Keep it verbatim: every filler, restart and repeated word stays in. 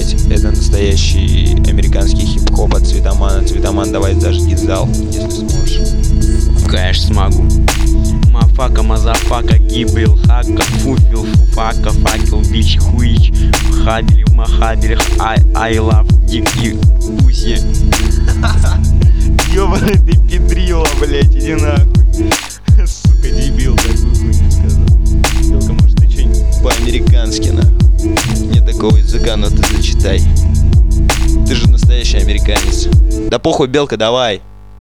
блять. Это настоящий американский хип-хоп от Цветомана. Цветоман, давай зажги зал, если сможешь. Конечно смогу. Мафака, мазафака, гибел, хака, фуфил, фуфака, факел, бич, хуич, махабели, в махабелях, I, I love dick и пуси. Ёбаный ты педрила, блять, иди нахуй. Сука, дебил, такую хуйню сказал. Белка, может, ты что-нибудь по-американски, нахуй? Нет такого языка, но ты зачитай. Ты же настоящий американец. Да похуй, Белка, давай.